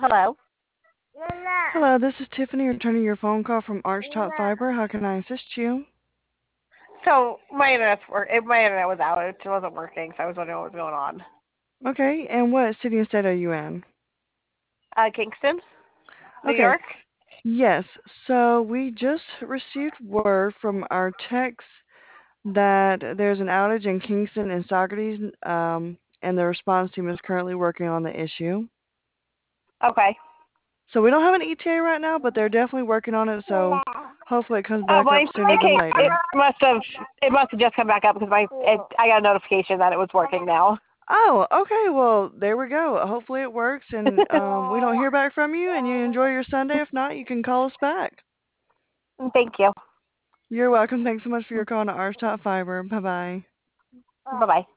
Hello. Hello, this is Tiffany returning your phone call from Archtop Fiber. How can I assist you? So my internet was out. It wasn't working, so I was wondering what was going on. Okay, and what city and state are you in? Kingston, New Okay, York. yes. So we just received word from our techs that there's an outage in Kingston and Socrates, and the response team is currently working on the issue. Okay. So we don't have an ETA right now, but they're definitely working on it. So hopefully it comes Oh back well, up in sooner than case it later. must have just come back up because I got a notification that it was working now. Oh, okay. Well, there we go. Hopefully it works, and we don't hear back from you, and you enjoy your Sunday. If not, you can call us back. Thank you. You're welcome. Thanks so much for your call to Arch Top Fiber. Bye bye. Bye bye.